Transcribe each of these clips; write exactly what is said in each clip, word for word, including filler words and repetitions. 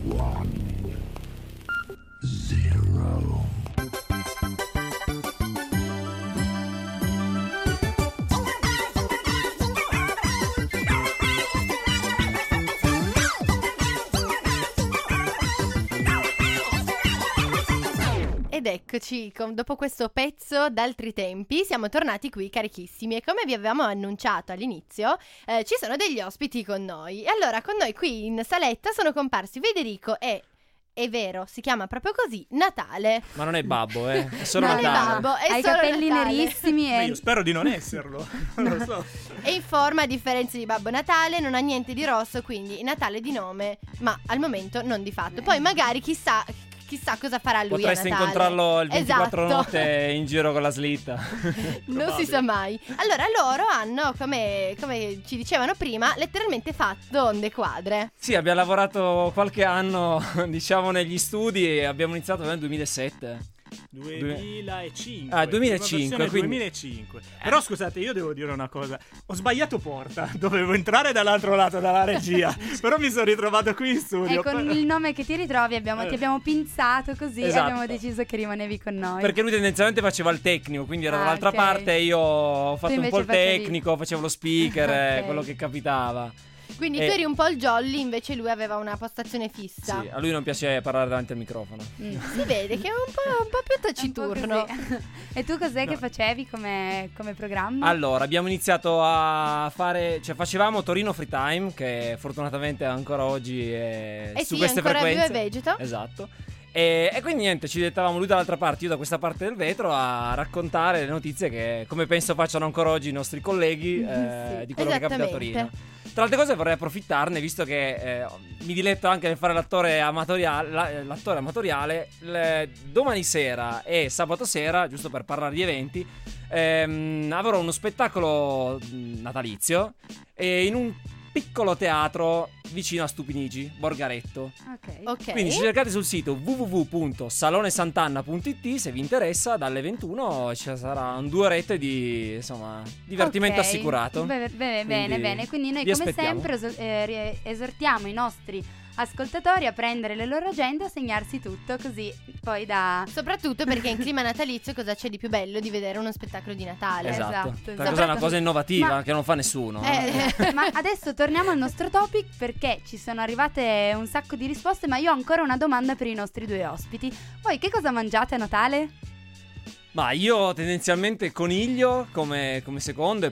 Ed eccoci, con, dopo questo pezzo d'altri tempi, siamo tornati qui carichissimi e come vi avevamo annunciato all'inizio, eh, ci sono degli ospiti con noi. E allora con noi qui in saletta sono comparsi Federico e... È vero, si chiama proprio così, Natale. Ma non è babbo, eh. È solo non Natale. È babbo, è Hai i solo capelli Natale. nerissimi Ma e... io spero di non esserlo. Non lo so. È in forma, a differenza di Babbo Natale, non ha niente di rosso, quindi Natale di nome, ma al momento non di fatto. Poi magari chissà... Chissà cosa farà lui Potreste a Natale. incontrarlo il ventiquattro Esatto. notte in giro con la slitta. Non si sa mai. Allora loro hanno, come, come ci dicevano prima, letteralmente fatto onde quadre. Sì, abbiamo lavorato qualche anno, diciamo, negli studi e abbiamo iniziato nel duemilasette. duemilacinque. Ah, duemilacinque, quindi... duemilacinque. Però scusate, io devo dire una cosa. Ho sbagliato porta. Dovevo entrare dall'altro lato, dalla regia. Però mi sono ritrovato qui in studio. E con per... il nome che ti ritrovi abbiamo, ti abbiamo pinzato così Esatto. e abbiamo deciso che rimanevi con noi. Perché lui tendenzialmente faceva il tecnico, quindi era Ah, dall'altra ok. parte. Io ho fatto Tu un po' il invece facevi- tecnico, facevo lo speaker, Ok. eh, quello che capitava. Quindi E- tu eri un po' il jolly, invece lui aveva una postazione fissa. Sì, a lui non piace parlare davanti al microfono. Mm. Si vede che è un po', un po' più Un po' taciturno. così. E tu cos'è No. che facevi come, come programma? Allora, abbiamo iniziato a fare, cioè facevamo Torino Free Time, che fortunatamente ancora oggi è Eh su sì, queste ancora frequenze. vivo e vegeto. Esatto. E, e quindi niente, ci dettavamo lui dall'altra parte, io da questa parte del vetro a raccontare le notizie che, come penso facciano ancora oggi i nostri colleghi, eh, Sì, di quello che capita a esattamente. Torino. Tra altre cose vorrei approfittarne, visto che eh, mi diletto anche nel fare l'attore amatoriale, la- l'attore amatoriale. Le- domani sera e sabato sera, giusto per parlare di eventi, ehm, avrò uno spettacolo mh, natalizio e in un piccolo teatro vicino a Stupinigi, Borgaretto. Ok. Ok. Quindi ci cercate sul sito w w w punto salone sant'anna punto i t, se vi interessa, dalle ventuno ci sarà un due orette di, insomma, divertimento Ok. assicurato. Bene, bene, bene, Quindi bene. Quindi noi vi come aspettiamo. sempre eso- eh, ri- esortiamo i nostri ascoltatori a prendere le loro agende e a segnarsi tutto, così poi da... Soprattutto perché in clima natalizio cosa c'è di più bello di vedere uno spettacolo di Natale? Esatto. Esatto, Questa esatto. cosa è una cosa innovativa Ma- che non fa nessuno. eh. Eh, Ma adesso torniamo al nostro topic, perché ci sono arrivate un sacco di risposte, ma io ho ancora una domanda per i nostri due ospiti. Voi che cosa mangiate a Natale? Ma io tendenzialmente coniglio come, come secondo e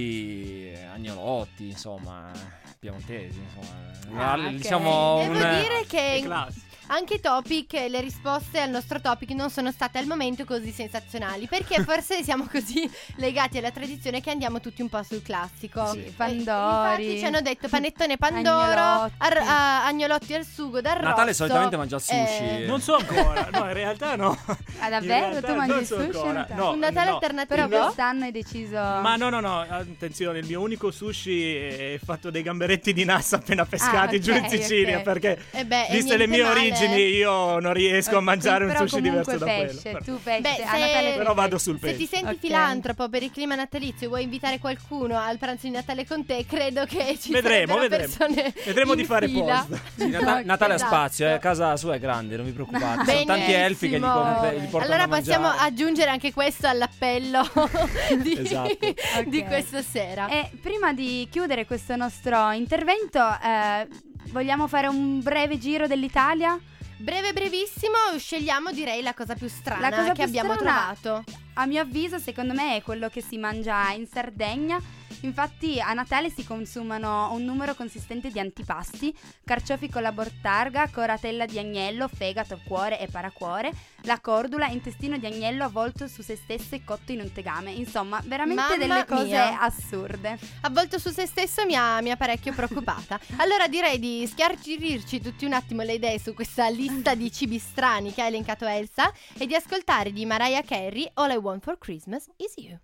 poi eh, agnolotti, insomma, piemontesi, insomma. Ah, Ah, ok. diciamo Devo un... dire Che che classe. anche i topic, le risposte al nostro topic non sono state al momento così sensazionali, perché forse siamo così legati alla tradizione che andiamo tutti un po' sul classico. Sì, Eh, Pandori. Infatti ci hanno detto panettone pandoro, Agnolotti. ar- a- agnolotti al sugo d'arrosto. Natale solitamente mangia il sushi. eh, Non so ancora. No, in realtà no. Ah, In davvero? realtà Tu mangi non il so sushi a ancora. Natale? No, Un Natale no. alternativo? Però quest'anno hai deciso... Ma no, no, no, attenzione, il mio unico sushi è fatto dei gamberetti di nassa appena pescati Ah, ok, giù in Sicilia, ok. perché Eh beh, e viste le niente mie male. origini io non riesco a mangiare un Però sushi diverso da comunque quello. pesce, Però- tu pesce, Beh, a se- Natale Però vado sul Se ti pesce. senti Ok. filantropo per il clima natalizio e vuoi invitare qualcuno al pranzo di Natale con te, credo che ci Vedremo, sarebbero vedremo. persone Vedremo in di fare fila. post. Sì, Nata- Ok, Natale a esatto. spazio, eh, casa sua è grande, non vi preoccupate. Sono tanti elfi che gli, Benissimo. com- gli portano Allora a mangiare. possiamo aggiungere anche questo all'appello di, Esatto. di Ok. questa sera. E prima di chiudere questo nostro intervento, eh, vogliamo fare un breve giro dell'Italia? Breve brevissimo, scegliamo direi la cosa più strana La cosa che più abbiamo strana- trovato. A mio avviso, secondo me, è quello che si mangia in Sardegna. Infatti a Natale si consumano un numero consistente di antipasti: carciofi con la bortarga, coratella di agnello, fegato, cuore e paracuore, la cordula, intestino di agnello avvolto su se stesso e cotto in un tegame. Insomma, veramente Mamma delle cose mia. assurde. Avvolto su se stesso mi ha, mi ha parecchio preoccupata. Allora direi di schiarirci tutti un attimo le idee su questa lista di cibi strani che ha elencato Elsa e di ascoltare di Mariah Carey All I Want for Christmas Is You.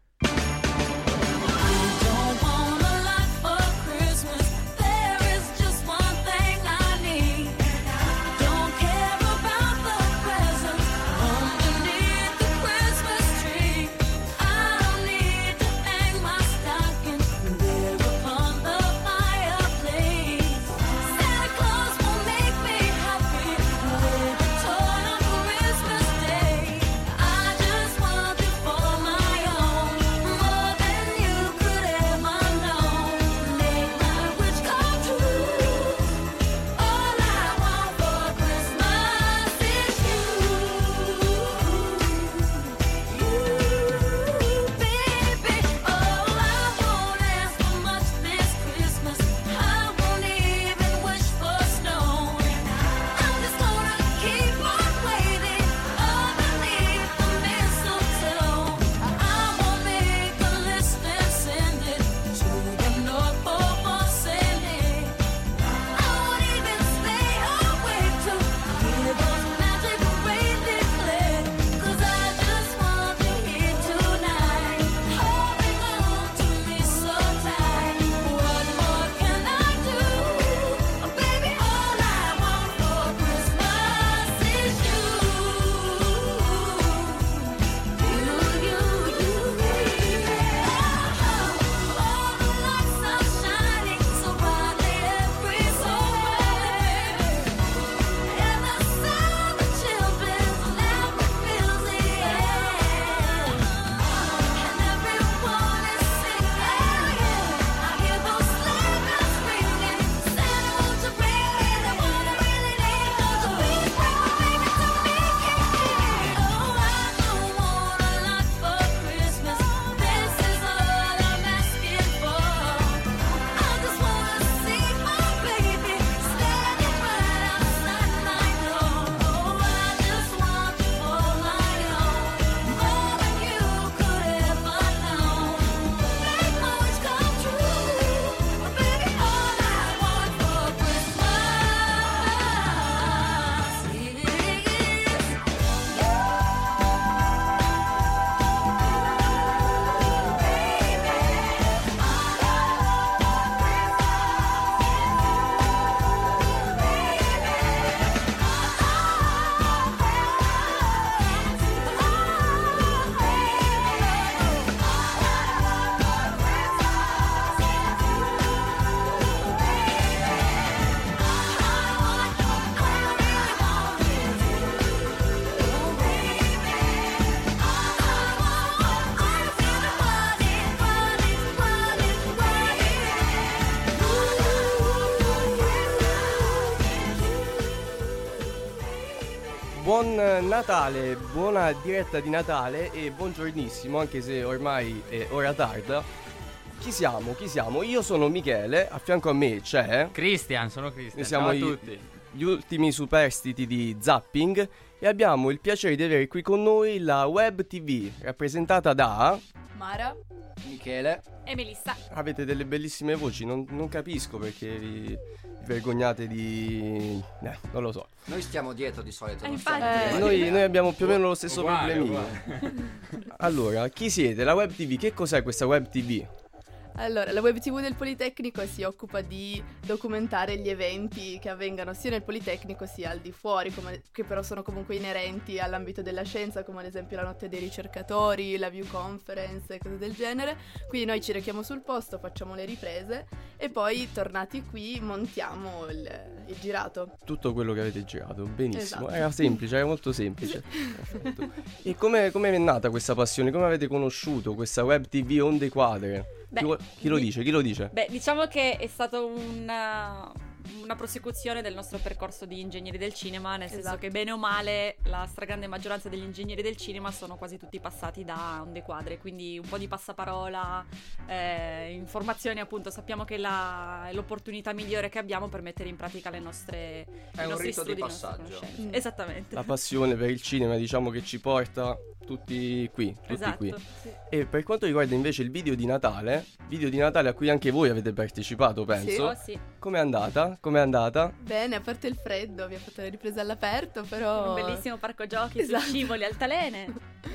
Santa Claus will make me happy. buon Natale, buona diretta di Natale e buongiornissimo, anche se ormai è ora tarda. Chi siamo? Chi siamo? Io sono Michele, a fianco a me c'è Cristian, sono Cristian. Noi siamo Ciao a i- tutti. gli ultimi superstiti di Zapping e abbiamo il piacere di avere qui con noi la Web T V rappresentata da Mara Michele. e Melissa. Avete delle bellissime voci, non, non capisco perché vi, vi vergognate di... Eh, non lo so. Noi stiamo dietro di solito. Eh, non infatti. stiamo- Eh, Noi, noi abbiamo più o meno lo stesso Uguale, problemino. Allora, chi siete? La Web T V, che cos'è questa Web T V? Allora, la Web tivù del Politecnico si occupa di documentare gli eventi che avvengano sia nel Politecnico sia al di fuori, come- che però sono comunque inerenti all'ambito della scienza, come ad esempio la notte dei ricercatori, la View Conference e cose del genere. Quindi noi ci rechiamo sul posto, facciamo le riprese e poi tornati qui montiamo il, il girato. Tutto quello che avete girato, benissimo. Esatto. Era semplice, era molto semplice. Perfetto. E come come è nata questa passione? Come avete conosciuto questa Web T V onde quadre? Beh, chi, vuol- chi lo di- dice? Chi lo dice? Beh, diciamo che è stato una, una prosecuzione del nostro percorso di ingegneri del cinema, nel senso Esatto. che bene o male la stragrande maggioranza degli ingegneri del cinema sono quasi tutti passati da onde quadre, quindi un po' di passaparola, eh, informazioni appunto, sappiamo che la, è l'opportunità migliore che abbiamo per mettere in pratica le nostre È i un nostri rito di studi, le nostre passaggio. conoscenze. Mm. Esattamente. La passione per il cinema, diciamo che ci porta tutti qui, tutti Esatto. qui. Sì. E per quanto riguarda invece il video di Natale, video di Natale a cui anche voi avete partecipato, penso. Oh, sì. Com'è andata? Com'è andata? Bene, a parte il freddo, abbiamo fatto le riprese all'aperto, però... Un bellissimo parco giochi, Esatto. sui scivoli, altalene.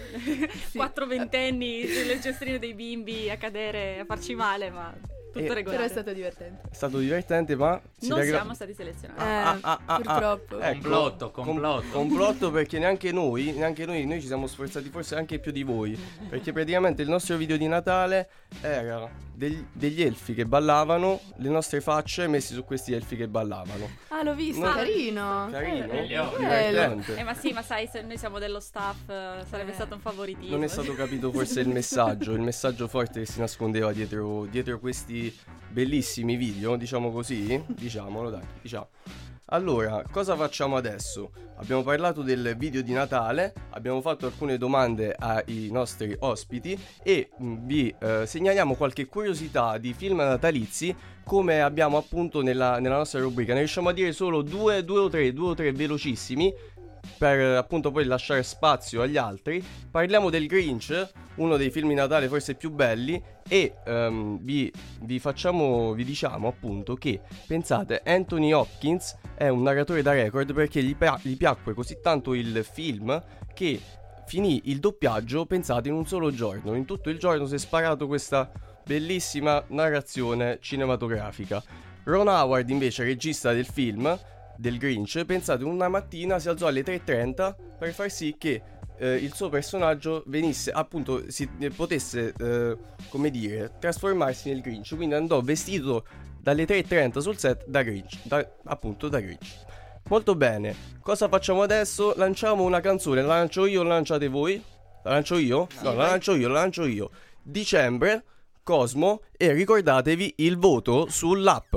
Sì. Quattro ventenni sulle giostrine dei bimbi a cadere, a farci male, ma tutto Eh, regolare. Però è stato divertente. È stato divertente, ma si Non regra- siamo stati selezionati. Eh, ah, ah, ah, purtroppo. Ecco, Complotto, com- complotto. complotto perché neanche noi, neanche noi, noi ci siamo sforzati forse anche più di voi. Perché praticamente il nostro video di Natale era degli, degli elfi che ballavano, le nostre facce messe su questi elfi che ballavano. Ah, l'ho visto, Non- carino. Carino, Bello. divertente. Eh, ma sì, ma sai, se noi siamo dello staff, eh, sarebbe Eh. stato un favoritismo. Non è stato capito forse il messaggio, il messaggio forte che si nascondeva dietro, dietro questi bellissimi video, diciamo così, diciamolo dai, diciamo. Allora, cosa facciamo adesso? Abbiamo parlato del video di Natale, abbiamo fatto alcune domande ai nostri ospiti e mh, vi eh, segnaliamo qualche curiosità di film natalizi come abbiamo appunto nella, nella nostra rubrica. Ne riusciamo a dire solo due, due o tre, due o tre velocissimi per eh, appunto poi lasciare spazio agli altri. Parliamo del Grinch, uno dei film di Natale forse più belli e ehm, vi, vi facciamo, vi diciamo appunto che pensate Anthony Hopkins è un narratore da record perché gli, pia- gli piacque così tanto il film che finì il doppiaggio, pensate, in un solo giorno. In tutto il giorno si è sparato questa bellissima narrazione cinematografica. Ron Howard invece, regista del film del Grinch, pensate, una mattina si alzò alle tre e trenta per far sì che eh, il suo personaggio venisse appunto si eh, potesse eh, come dire trasformarsi nel Grinch, quindi andò vestito dalle tre e trenta sul set da Grinch, da, appunto da Grinch. Molto bene, cosa facciamo adesso? Lanciamo una canzone, la lancio io o la lanciate voi? La lancio io? No, la lancio io, la lancio io. Dicembre, Cosmo, e ricordatevi il voto sull'app.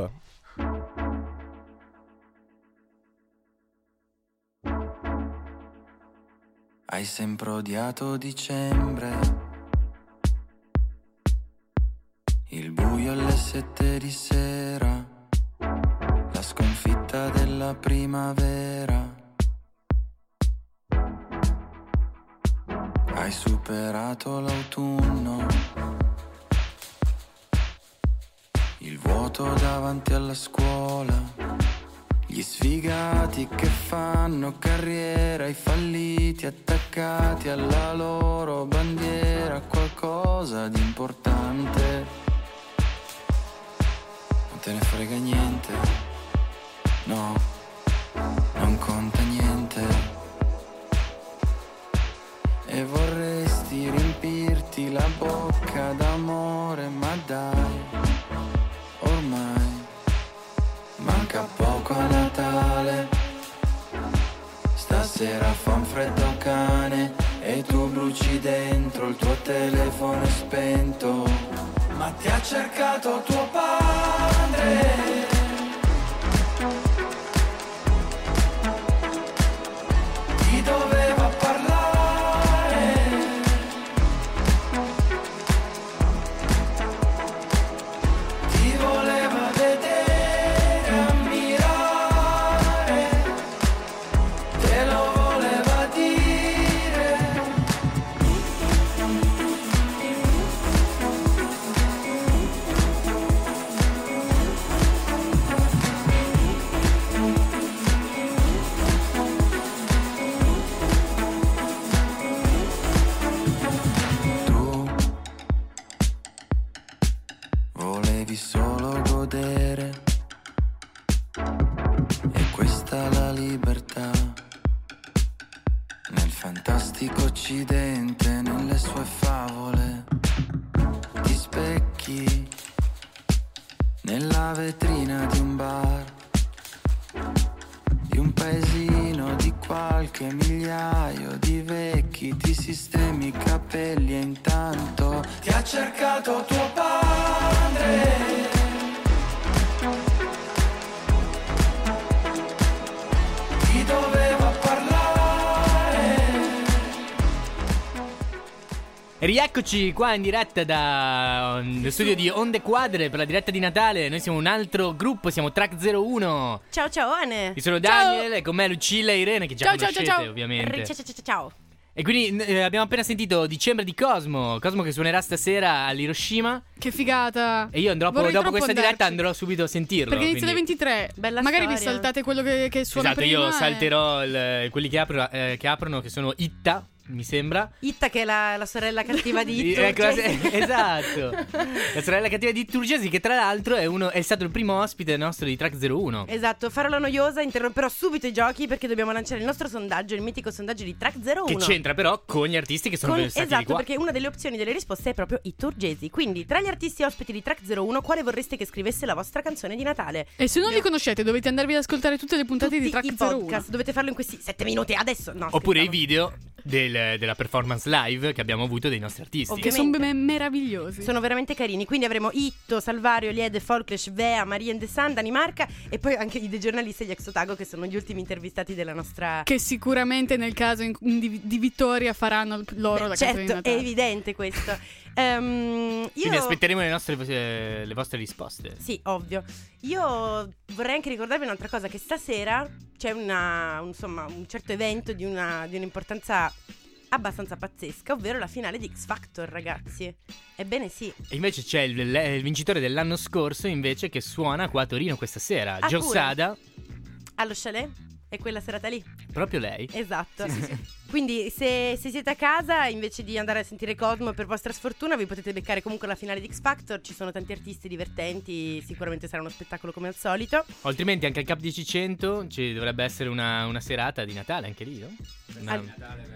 Hai sempre odiato dicembre, il buio alle sette di sera, la sconfitta della primavera. Hai superato l'autunno, il vuoto davanti alla scuola, gli sfigati che fanno carriera, i falliti attaccati alla loro bandiera, qualcosa di importante. Non te ne frega niente, no, non conta niente. E vorresti riempirti la bocca d'amore, ma dai, ormai manca poco a Natale. Stasera fa un freddo cane e tu bruci dentro, il tuo telefono è spento, ma ti ha cercato tuo padre. Ti do Occidente nelle sue favole, ti specchi nella vetrina di un bar, di un paesino di qualche migliaio di vecchi, ti sistemi i capelli e intanto ti ha cercato tuo padre. Ti doveva parlare. Rieccoci qua in diretta da um, lo studio di Onde Quadre per la diretta di Natale. Noi siamo un altro gruppo, siamo Track zero uno. Ciao ciao Ane. Io sono Daniel e con me Lucilla e Irene che già Ciao, conoscete ciao, ciao. ovviamente. Ciao ciao ciao ciao. E quindi eh, abbiamo appena sentito Dicembre di Cosmo. Cosmo che suonerà stasera all'Hiroshima. Che figata. E io andrò Vorrei dopo troppo questa andarci. diretta andrò subito a sentirlo. Perché inizia alle quindi- ventitré. Bella Magari vi storia. saltate quello che, che suona Esatto, prima. io e- salterò il- quelli che, apro- eh, che aprono, che sono Itta, mi sembra. Itta che è la, la sorella cattiva di Itto. Ecco, cioè- esatto. La sorella cattiva di Turgesi, che tra l'altro è, uno, è stato il primo ospite nostro di Track zero uno. Esatto, farò la noiosa, interromperò subito i giochi perché dobbiamo lanciare il nostro sondaggio, il mitico sondaggio di Track zero uno. Che c'entra però con gli artisti che sono Con- stati esatto, di qua. perché una delle opzioni delle risposte è proprio i Turgesi. Quindi, tra gli artisti ospiti di Track zero uno, quale vorreste che scrivesse la vostra canzone di Natale? E se non li conoscete, dovete andarvi ad ascoltare tutte le puntate Tutti di Track i zero uno. podcast, dovete farlo in questi sette minuti adesso. No, Oppure i scherzavo. video del- della performance live che abbiamo avuto dei nostri artisti. Che sono Ovviamente. me- meravigliosi. Sono veramente carini. Quindi avremo Itto, Salvario, Liede, Folklash, Vea, Maria and the Sun, Danimarca e poi anche i dei giornalisti e gli ex Otago, che sono gli ultimi intervistati della nostra. Che sicuramente nel caso in- di, di vittoria faranno il- loro Beh, la canzone di certo, è Natale. evidente questo. Ehm, io Quindi aspetteremo le, nostre, eh, le vostre risposte. Sì, ovvio. Io vorrei anche ricordarvi un'altra cosa, che stasera c'è una, un- insomma, un certo evento di, una, di un'importanza abbastanza pazzesca, ovvero la finale di X Factor, ragazzi. Ebbene sì. E invece c'è il, il vincitore dell'anno scorso invece che suona qua a Torino questa sera. Ah, Joe pure? Sada, Allo chalet? È quella serata lì. proprio lei. Esatto. Quindi se, se siete a casa, invece di andare a sentire Cosmo, per vostra sfortuna vi potete beccare comunque la finale di X Factor. Ci sono tanti artisti divertenti, sicuramente sarà uno spettacolo come al solito. Altrimenti anche al Cap dieci cento ci dovrebbe essere una, una serata di Natale anche lì, no? Una- Al-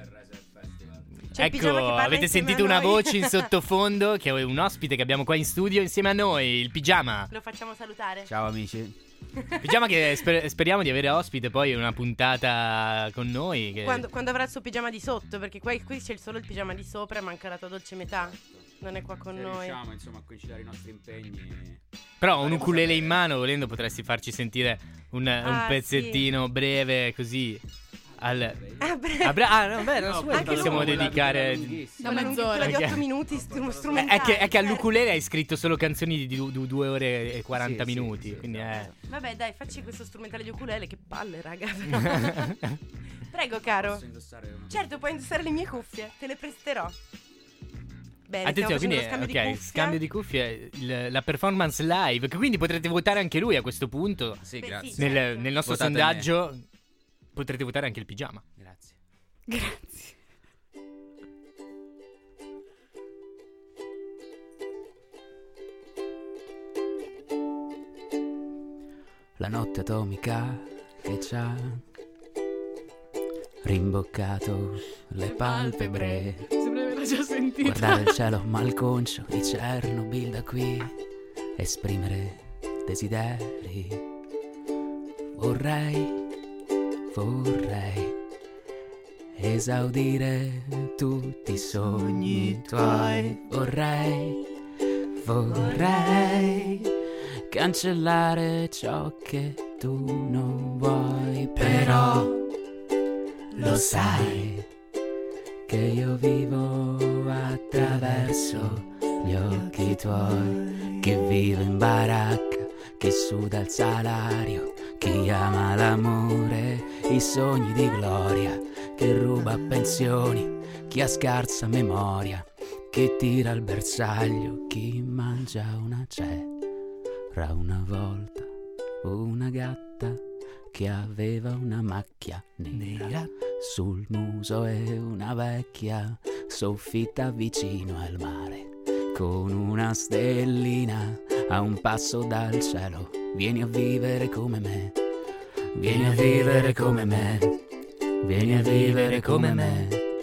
C'è il pigiama che Ecco, parla avete insieme sentito a una noi. voce in sottofondo che è un ospite che abbiamo qua in studio insieme a noi, il Pigiama. Lo facciamo salutare. Ciao amici. Pigiama che sper- speriamo di avere ospite poi una puntata con noi. Che... Quando, quando avrà il suo pigiama di sotto, perché qua, qui c'è solo il pigiama di sopra e manca la tua dolce metà. Non è qua con Se noi. riusciamo insomma a conciliare i nostri impegni. Però un ukulele in mano, volendo, potresti farci sentire un, un Ah, pezzettino breve così. Al... Ah, beh. Ah, bra- ah, no, beh, non so, anche possiamo lui. dedicare. Una mezz'ora. Quella di Perché- otto minuti str- Eh, strumentali. È che, è che certo. all'ukulele hai scritto solo canzoni di du- du- due ore e quaranta Sì, sì, minuti. sì, quindi è. Vabbè, dai, facci questo strumentale di ukulele. Che palle, raga. Prego, caro. Posso indossare una- Certo, puoi indossare le mie cuffie. Te le presterò. Bene, Attenzione, stiamo quindi facendo ok, lo scambio di cuffie. scambio di cuffie, il- la performance live, che quindi potrete votare anche lui a questo punto. Sì, Beh, grazie. sì. Nel, certo. nel nostro Votate sondaggio potrete votare anche il pigiama. Grazie. Grazie. La notte atomica che ci ha rimboccato le palpebre. Sembra di averla già sentita. Guardare il cielo malconcio di Chernobyl da qui, esprimere desideri. Vorrei, vorrei esaudire tutti i sogni tuoi. Vorrei, vorrei cancellare ciò che tu non vuoi. Però lo sai che io vivo attraverso gli occhi tuoi, che vivo in baracca, che suda il salario, chi ama l'amore, i sogni di gloria, che ruba pensioni, chi ha scarsa memoria, che tira al bersaglio, chi mangia una cera, una volta una gatta che aveva una macchia nera sul muso e una vecchia soffitta vicino al mare con una stellina a un passo dal cielo. Vieni a vivere come me, vieni a vivere come me, vieni a vivere come me,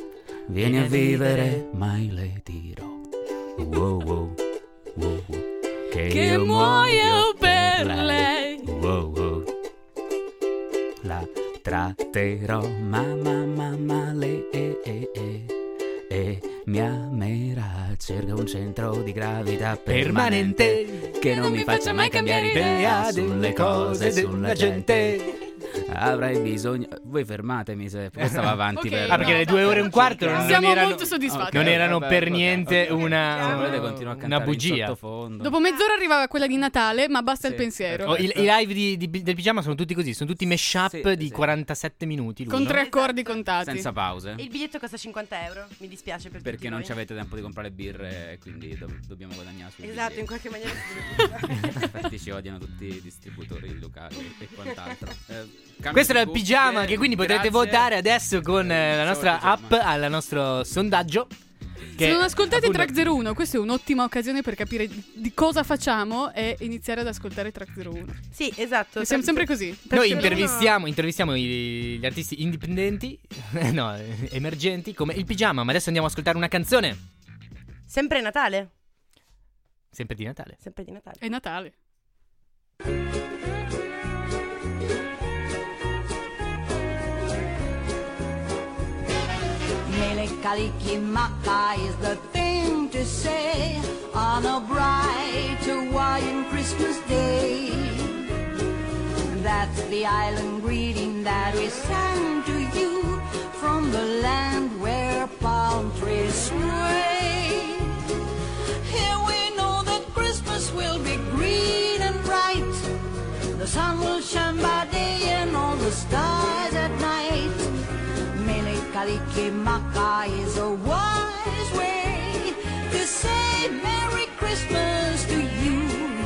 vieni a vivere, mai le dirò. Wow, wow, wow, wow. Che, Che io muoio per lei. Wow, wow. La tratterò, mamma, mamma, le e, e, e, e mi amerà. Cerca un centro di gravità permanente, Permanente, che non mi faccia mai cambiare idea sulle cose, sulla gente. Avrai bisogno. Voi fermatemi se questa va avanti. Ok, per... Ah, perché le due ore e un quarto non, non Siamo erano, molto soddisfatti. non erano Vabbè, per vabbè, niente vabbè. una, Se volete continuo a una cantare in bugia. sottofondo. Dopo mezz'ora arrivava quella di Natale, ma basta Sì, il pensiero. Oh, i, i live di, di- del pigiama sono tutti così, sono tutti mashup Sì, di sì. quarantasette minuti. Con l'uno. tre accordi contati. Senza pause. E il biglietto costa cinquanta euro. Mi dispiace per Perché tutti non voi. ci avete tempo di comprare birre e quindi do- dobbiamo guadagnare sui Esatto, in biglietti. qualche maniera. Infatti ci odiano tutti i distributori locali e quant'altro. Eh, cambio Questo di era il cuffie, pigiama che quindi potrete grazie. votare adesso con eh, la Ciao, nostra pigiama. app al nostro sondaggio. Che, Se non ascoltate appunto, Track zero uno, questa è un'ottima occasione per capire di, di cosa facciamo e iniziare ad ascoltare Track zero uno. Sì, esatto. E siamo sempre così. Noi Track zero uno intervistiamo, intervistiamo i- gli artisti indipendenti, no, eh, emergenti come il pigiama, ma adesso andiamo ad ascoltare una canzone, Sempre Natale. sempre di Natale. Sempre di Natale. È Natale. Mele Kalikimaka is the thing to say on a bright Hawaiian Christmas day. That's the island greeting that we send to you from the land where palm trees sway. Here we know that Christmas will be green and bright. The sun will shine by day and all the stars at night. Mele Kalikimaka is a wise way to say Merry Christmas to you.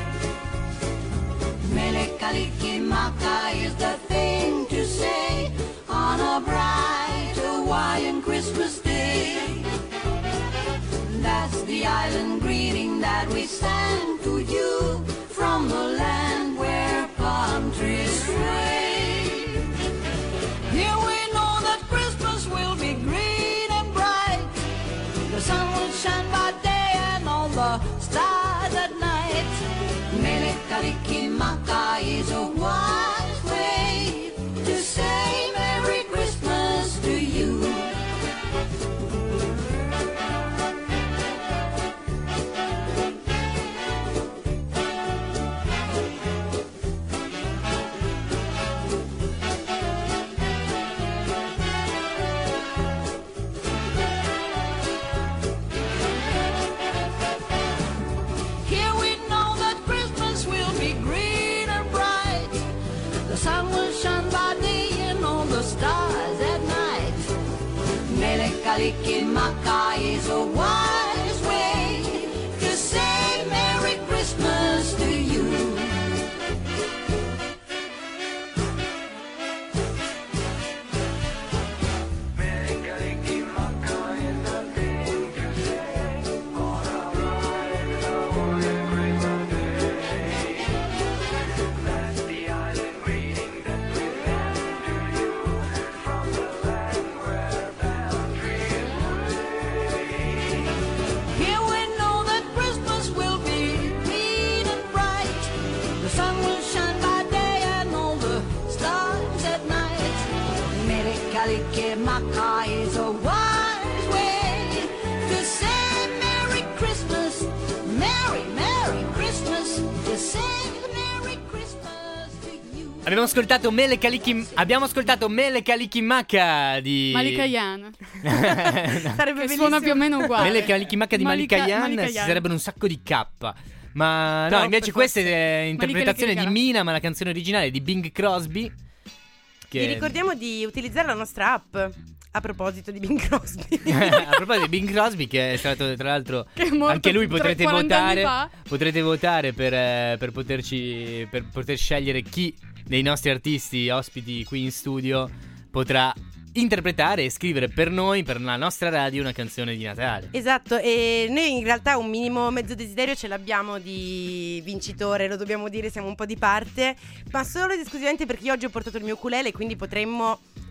Mele Kalikimaka is the thing to say on a bright Hawaiian Christmas day. That's the island greeting that we send to you from the land where palm trees sway. Here we know that Christmas will be green and bright. The sun will shine by day and all the stars at night. Mele Kalikimaka is a wise way to say Merry Christmas to you. Here we know that Christmas will be green and bright. The sun will shine by day and all the stars at night. Mele Kalikimaka is a wise way to say Merry Christmas to you. Here we know that Christmas will be green and bright. The sun will shine by day and all the stars at night. Mele Kalikimaka is a wise way to say Merry Christmas, Merry, Merry Christmas, to say Merry Christmas to you. Abbiamo ascoltato Mele Kalikim, abbiamo ascoltato Mele Kalikimaka di Malikayan. Sarebbe Che suona più o meno uguale. Mele Kalikimaka di Malika- Malikayan, Malikayan. ci sarebbero un sacco di K. Ma no, No, invece per questa forza. è interpretazione di Malika Mina, ma la canzone originale è di Bing Crosby. Che Vi ricordiamo di utilizzare la nostra app. A proposito di Bing Crosby. a proposito di Bing Crosby, che è stato tra l'altro Che è morto anche lui tre- potrete quaranta anni votare. fa. Potrete votare per, eh, per poterci per poter scegliere chi dei nostri artisti ospiti qui in studio potrà interpretare e scrivere per noi, per la nostra radio, una canzone di Natale. Esatto, e noi in realtà un minimo mezzo desiderio ce l'abbiamo di vincitore, lo dobbiamo dire, siamo un po' di parte, ma solo ed esclusivamente perché io oggi ho portato il mio ukulele, quindi potremmo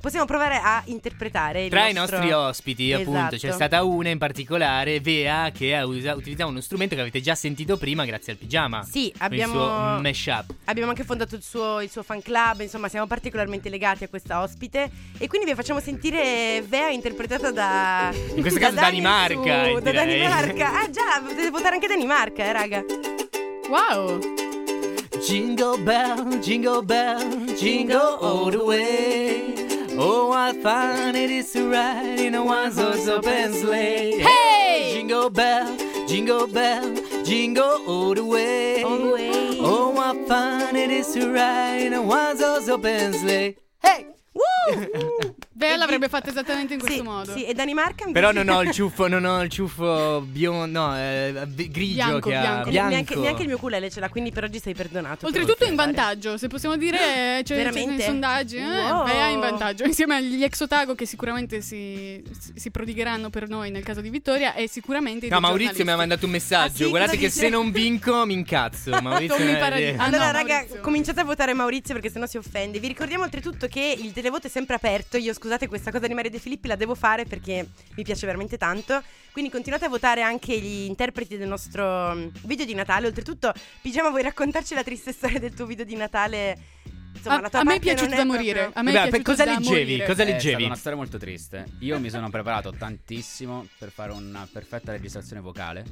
possiamo provare a interpretare il Tra nostro... i nostri ospiti, appunto, Esatto. c'è stata una in particolare, Vea, che ha usa- utilizzato uno strumento che avete già sentito prima grazie al pigiama. Sì, con il abbiamo suo mashup. Abbiamo anche fondato il suo, il suo fan club, insomma siamo particolarmente legati a questa ospite e quindi vi facciamo sentire Vea interpretata da... In questo da caso Dani Danimarca, su- Da direi. Danimarca. Ah già, potete votare anche Danimarca, eh raga. Wow. Jingle bell, jingle bell, jingle all the way. Oh, what fun it is to ride in a one-horse open sleigh. Hey! Jingle bell, jingle bell, jingle all the way. All the way. Oh, what fun it is to ride in a one-horse open sleigh. Hey! Woo! Bea E l'avrebbe di- fatta esattamente in questo sì, modo. Sì, e Danimarca invece... Però non ho il ciuffo, non ho il ciuffo biondo, no, eh, vi- grigio Bianco, che ha bianco. E bianco. neanche, neanche il mio ukulele ce l'ha, quindi per oggi sei perdonato. Oltretutto per in fare. vantaggio, se possiamo dire, c'è, Veramente? c'è nei sondaggi, eh, Wow. Bea in vantaggio, insieme agli ex Otago che sicuramente si, si, si prodigheranno per noi nel caso di vittoria e sicuramente i No, dei Maurizio mi ha giornalisti. mandato un messaggio. Ah, sì? Guardate Cosa che dice? se non vinco mi incazzo. Maurizio Tommy mi ha- Paradis- Ah, Allora, no, raga, Maurizio. cominciate a votare Maurizio perché sennò si offende. Vi ricordiamo oltretutto che il televoto è sempre aperto. Io, scusate, questa cosa di Maria De Filippi la devo fare perché mi piace veramente tanto. Quindi continuate a votare anche gli interpreti del nostro mm, video di Natale. Oltretutto, Pigiama, vuoi raccontarci la triste storia del tuo video di Natale? Insomma, A- la tua a me è parte piaciuto non da è morire. proprio- A me è Vabbè, piaciuto cosa da leggevi? morire. Cosa È stata leggevi? una storia molto triste. Io mi sono preparato tantissimo per fare una perfetta registrazione vocale.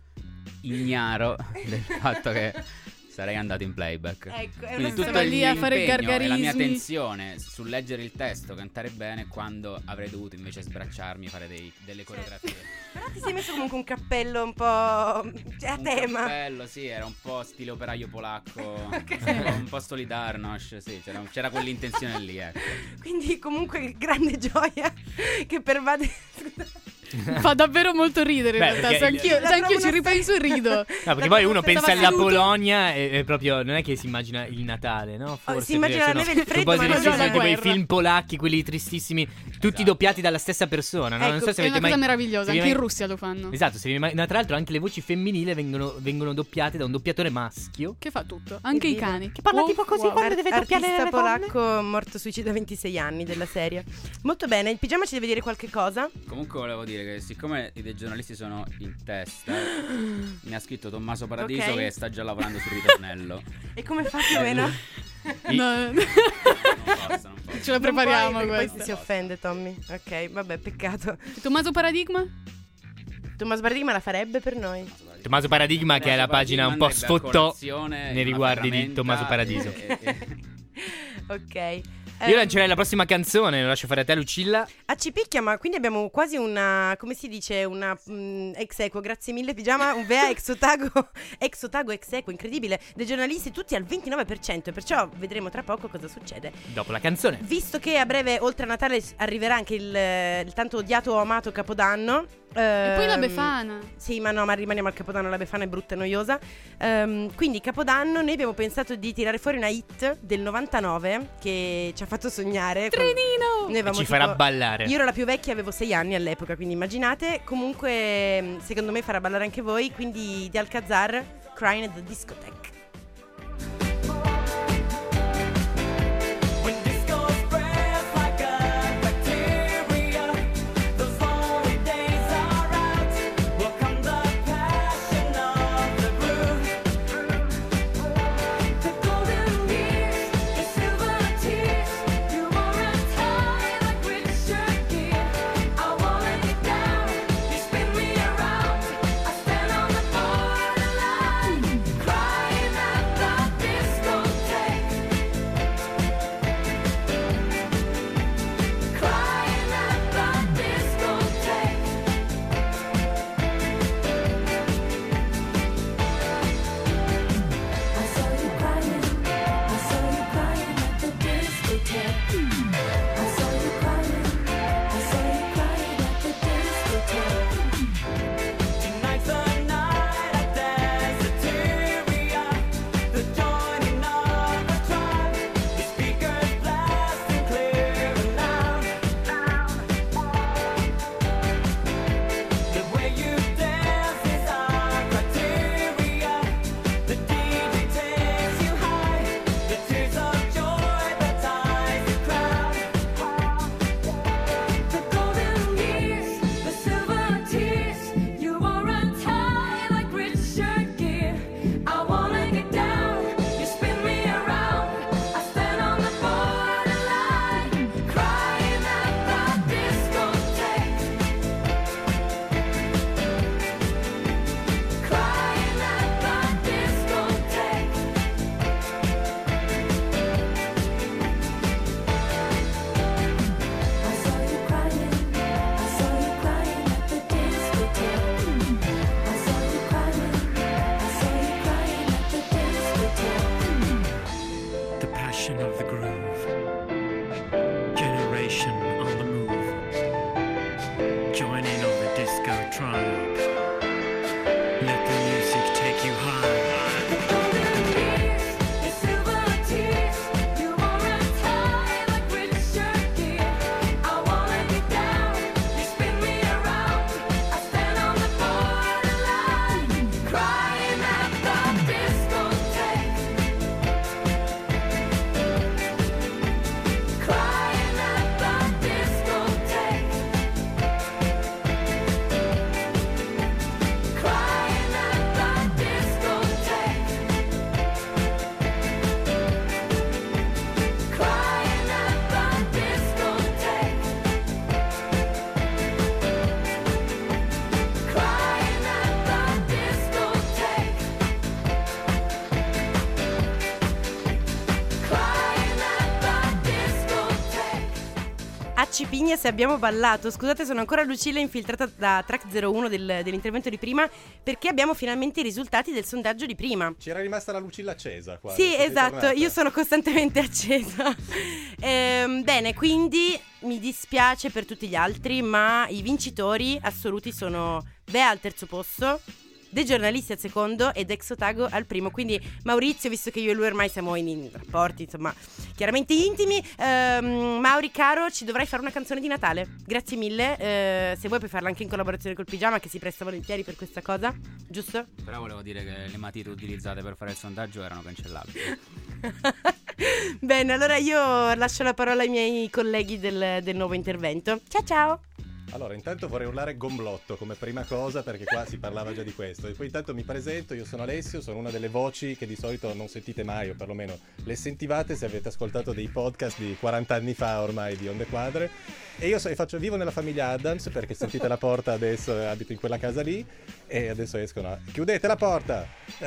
Ignaro del fatto che sarei andato in playback. Ecco, è Quindi una tutto Stava il lì mio a fare impegno e la mia gargarismi. attenzione sul leggere il testo, cantare bene, quando avrei dovuto invece sbracciarmi, fare dei- delle coreografie. Però ti sei messo comunque un cappello un po'... cioè, a Un tema. cappello, sì, era un po' stile operaio polacco, un po' Solidarność, sì, c'era, c'era quell'intenzione lì, ecco. Quindi comunque grande gioia che pervade... Fa davvero molto ridere in Beh, realtà. perché Se anch'io, la se anch'io trovo ci una- ripenso e rido. No, perché La poi uno stava pensa alla seduto- Polonia e, e proprio non è che si immagina il Natale, no? Forse si immagina perché la sono neve e il freddo, un po' ma non tristissimi, già la tipo i guerra. film polacchi, quelli tristissimi, tutti doppiati dalla stessa persona, no? Ecco, non so se È avete una mai cosa meravigliosa, se vi anche in mai- Russia lo fanno. Esatto, se vi mai... no, tra l'altro anche le voci femminili vengono, vengono doppiate da un doppiatore maschio. Che fa tutto, anche i Evviva. cani. Che parla Wow, tipo così wow. quando deve doppiare artista le polacco morto suicida a ventisei anni della serie. Molto bene, il Pigiama ci deve dire qualche cosa. Comunque volevo dire che siccome i dei giornalisti sono in testa, mi ha scritto Tommaso Paradiso Ok. che sta già lavorando sul ritornello. E come fa più o meno? I- No. Non posso, non posso. Ce la prepariamo Non puoi, perché questa. poi si offende Tommy. Ok, vabbè, peccato. Tommaso Paradigma? Tommaso Paradigma la farebbe per noi. Tommaso Paradigma, che è la Tommaso pagina un po' Paradigma andrebbe a sfottò colazione in nei una riguardi di ferramenta Tommaso Paradiso. e- e- Ok. Io Ehm, lancerei la prossima canzone, lo lascio fare a te, Lucilla. A Cipicchia, ma quindi abbiamo quasi una, come si dice, una mm, ex equo, grazie mille Pigiama, un Vea ex otago, ex otago ex equo, incredibile, dei giornalisti tutti al ventinove per cento, perciò vedremo tra poco cosa succede. Dopo la canzone. Visto che a breve, oltre a Natale, s- arriverà anche il, eh, il tanto odiato o amato Capodanno. E poi la ehm, Befana. Sì, ma no, ma rimaniamo al Capodanno, la Befana è brutta e noiosa. Ehm, quindi Capodanno, noi abbiamo pensato di tirare fuori una hit del novantanove che ci ha fatto sognare. Trenino! Noi avevamo Ci tipo- farà ballare. Io ero la più vecchia, avevo sei anni all'epoca, quindi immaginate. Comunque, mh, secondo me farà ballare anche voi, quindi di Alcazar, Crying at the Discotheque. Crying passion of the groove. Generation on the move. Join in on the disco tribe. Let the music take you high. Cipigna se abbiamo ballato. Scusate, sono ancora Lucilla, infiltrata da track zero uno del, dell'intervento di prima, perché abbiamo finalmente i risultati del sondaggio di prima. C'era rimasta la Lucilla accesa qua. Sì, esatto, io sono costantemente accesa. ehm, Bene, quindi mi dispiace per tutti gli altri, ma i vincitori assoluti sono Bea al terzo posto, dei giornalisti al secondo ed Exotago al primo. Quindi Maurizio, visto che io e lui ormai siamo in, in rapporti insomma chiaramente intimi, ehm, Mauri caro, ci dovrai fare una canzone di Natale. Grazie mille, eh, se vuoi puoi farla anche in collaborazione col Pigiama, che si presta volentieri per questa cosa, giusto? Però volevo dire che le matite utilizzate per fare il sondaggio erano cancellabili. Bene, allora io lascio la parola ai miei colleghi del, del nuovo intervento. Ciao ciao. Allora, intanto vorrei urlare gomblotto come prima cosa, perché qua si parlava già di questo. E poi intanto mi presento, io sono Alessio, sono una delle voci che di solito non sentite mai, o perlomeno le sentivate se avete ascoltato dei podcast di quaranta anni fa ormai di Onde Quadre. E io so, e faccio, vivo nella famiglia Addams, perché sentite la porta adesso, abito in quella casa lì, e adesso escono, chiudete la porta!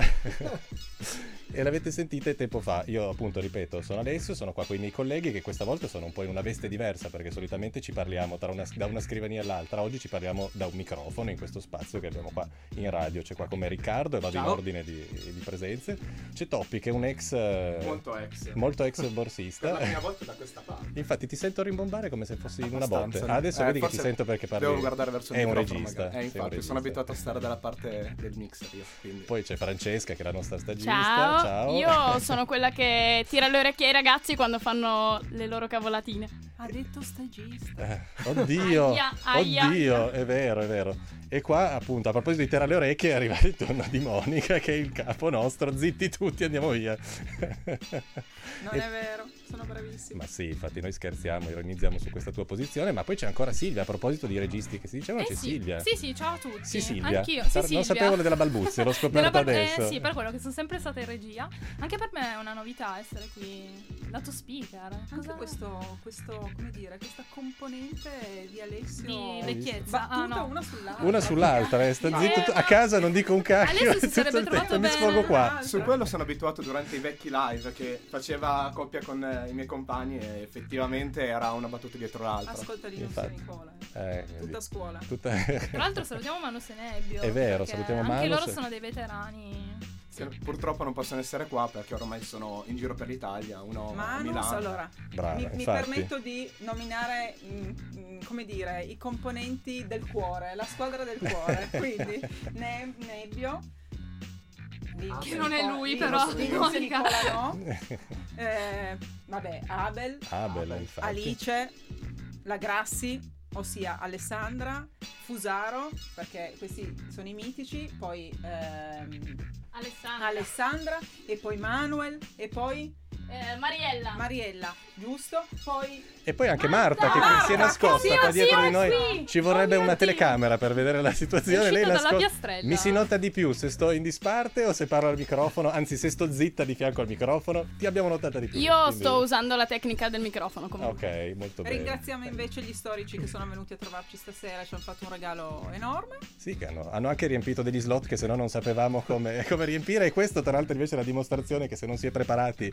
E l'avete sentite tempo fa. Io appunto ripeto, sono Alessio, sono qua con i miei colleghi che questa volta sono un po' in una veste diversa, perché solitamente ci parliamo tra una, da una scrivania all'altra. Oggi ci parliamo da un microfono in questo spazio che abbiamo qua in radio. C'è qua come Riccardo, e vado Ciao. in ordine di, di presenze. C'è Toppi che è un ex Molto ex molto ex borsista. Per la prima volta da questa parte. Infatti ti sento rimbombare come se fossi in una Abbastanza. botte. Ah, adesso Eh, vedi che ti forse sento perché parli. devo guardare verso il È un microfono, regista. magari. Eh, sei un infatti, regista. sono abituato a stare dalla parte del mixer io, quindi. Poi c'è Francesca che è la nostra stagista. Ciao. Ciao. Io sono quella che tira le orecchie ai ragazzi quando fanno le loro cavolatine. Ha detto stagista. Eh, oddio, Aia, aia. oddio, è vero, è vero. E qua appunto a proposito di tirare le orecchie è arrivato il turno di Monica che è il capo nostro. Zitti tutti, andiamo via. Non E- è vero, sono bravissima. Ma sì, infatti noi scherziamo, ironizziamo su questa tua posizione. Ma poi c'è ancora Silvia. A proposito di registi che si dicevano, Eh c'è sì. Silvia. Sì, sì, ciao a tutti. Sì, Silvia. Anch'io. Sar- Sì, non Silvia. sapevo della balbuzia, l'ho scoperto Della bar- adesso. Eh sì, per quello che sono sempre stata in regia. Anche per me è una novità essere qui lato speaker. Anche questo, questo, come dire, questa componente di Alessio Di vecchiezza. battuta Ah, no. una sull'altra. Una sull'altra, eh, sta zitto tu- a casa non dico un cacchio. Alessio si tutto sarebbe il trovato tempo, mi bene. sfogo qua. Su quello sono abituato durante i vecchi live che faceva coppia con eh, i miei compagni e effettivamente era una battuta dietro l'altra. Ascolta di Infatti. Nicola. Eh, Tutta a scuola. tutta- Tra l'altro salutiamo Manus e Nebbio. È vero, perché salutiamo anche Manus. loro sono dei veterani. Che purtroppo non possono essere qua perché ormai sono in giro per l'Italia, uno a Manus, Milano. allora, Brava, mi, mi infatti. permetto di nominare, mm, mm, come dire, i componenti del cuore, la squadra del cuore. Quindi Ne- Nebbio, Linus Che non è Nicola- lui, Linus- però, Linus Monica. Nicola no. Eh, vabbè, Abel, Abel, infatti. Alice, la Grassi, ossia Alessandra, Fusaro, perché questi sono i mitici, poi ehm, Alessandra. Alessandra e poi Manuel e poi Eh, Mariella. Mariella, giusto? Poi E poi anche Marta che Marta, si è nascosta sì, qua sì, dietro oh, di noi. sì. Ci vorrebbe Oh, mio una Dio. telecamera per vedere la situazione. È Lei uscita dalla nasco- piastrella. Mi si nota di più se sto in disparte o se parlo al microfono. Anzi, se sto zitta di fianco al microfono, ti abbiamo notata di più. Io quindi- sto usando la tecnica del microfono comunque. Ok, molto bene. ringraziamo invece gli storici che sono venuti a trovarci stasera, ci hanno fatto un regalo enorme. Sì, che hanno, hanno anche riempito degli slot che se no non sapevamo come, come riempire. E questo, tra l'altro, invece è la dimostrazione che se non si è preparati, noi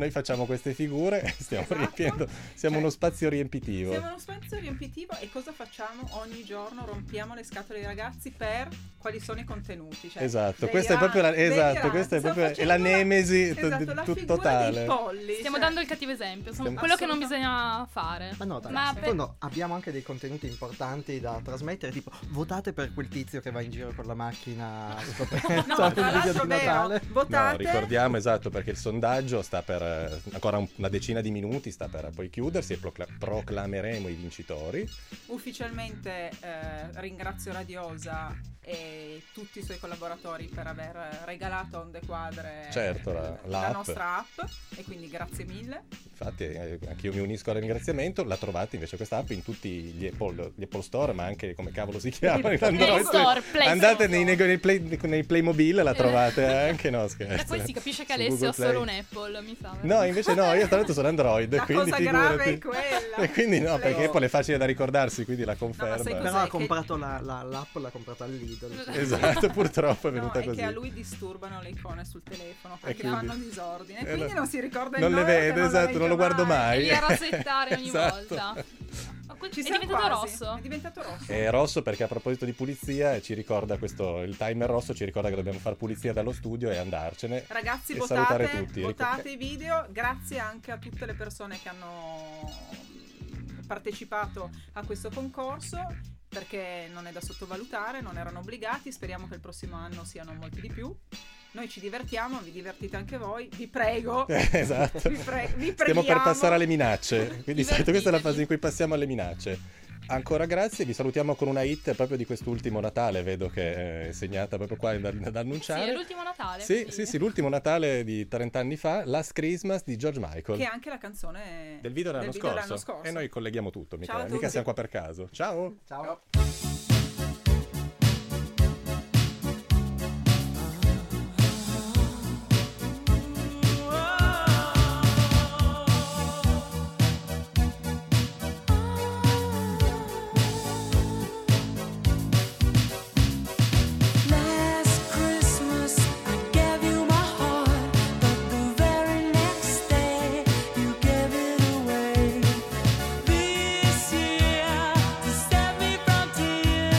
noi facciamo queste figure e stiamo Esatto. riempiendo, siamo Cioè, uno spazio riempitivo. Siamo uno spazio riempitivo e cosa facciamo? Ogni giorno rompiamo le scatole ai ragazzi per quali sono i contenuti. Cioè, Esatto, dei questa è proprio la, ra- dei esatto, ragazzi questa è stanno proprio è facendo la nemesi esatto, to- la to- figura totale. dei polli. Stiamo cioè. dando il cattivo esempio, insomma, Stiamo- quello che non bisogna fare. Ma no, dai, Ma in per- fondo abbiamo anche dei contenuti importanti da trasmettere, tipo votate per quel tizio che va in giro con la macchina scoperta No, nel tra video l'altro di vero, Natale. No, votate. ricordiamo esatto perché il sondaggio sta per eh, ancora un- una decina di minuti, sta per poi chiudersi e procla- proclameremo i vincitori. Ufficialmente eh, ringrazio Radiosa e tutti i suoi collaboratori per aver regalato a Onde Quadre Certo, la- la l'app. nostra app e quindi grazie mille. Infatti eh, anche io mi unisco al ringraziamento, la trovate invece questa app in tutti gli Apple, gli Apple Store, ma anche come cavolo si chiama in Play Android. Store, Play Andate Store. nei, nego- nei, play, nei Playmobil la trovate anche, no scherzo. E poi si capisce che Su Alessio Google ha solo Play. un Apple, mi sa. No, invece no, io tra l'altro sono Android, La quindi cosa grave figurati. è quella. E quindi no, perché Play- Apple è facile da ricordarsi, quindi la conferma. sai Però cos'è? ha Che- comprato la, la, l'app, l'ha comprata al Lidl. Esatto, purtroppo è No, venuta è così. che a lui disturbano le icone sul telefono perché quindi- fanno disordine e Eh, quindi no. non si ricorda il Non le nome perché vedo, non esatto, legge non lo guardo mai. E lì a rasettare ogni Esatto. volta. Ma que- Ci è siamo diventato quasi. rosso? È diventato rosso. È rosso perché a proposito di pulizia ci ricorda questo, il timer rosso ci ricorda che dobbiamo fare pulizia dallo studio e andarcene. Ragazzi, e votate, salutare tutti. votate i video. Grazie anche a tutte le persone che hanno partecipato a questo concorso, perché non è da sottovalutare, non erano obbligati. Speriamo che il prossimo anno siano molti di più. Noi ci divertiamo, vi divertite anche voi. Vi prego. Eh, esatto. Vi, pre- vi Stiamo per preghiamo. passare alle minacce. Quindi sapete, questa è la fase in cui passiamo alle minacce. Ancora grazie, vi salutiamo con una hit proprio di quest'ultimo Natale, vedo che è segnata proprio qua da, da annunciare. Sì, è l'ultimo Natale. Sì, quindi- sì, sì, l'ultimo Natale di trenta anni fa, Last Christmas di George Michael. Che è anche la canzone Del video dell'anno, del video scorso. dell'anno scorso. E noi colleghiamo tutto, mica, Ciao a mica tutti. siamo qua per caso. Ciao. Ciao. Last Christmas I gave you my heart, but the very next day you gave it away. This year to save me from tears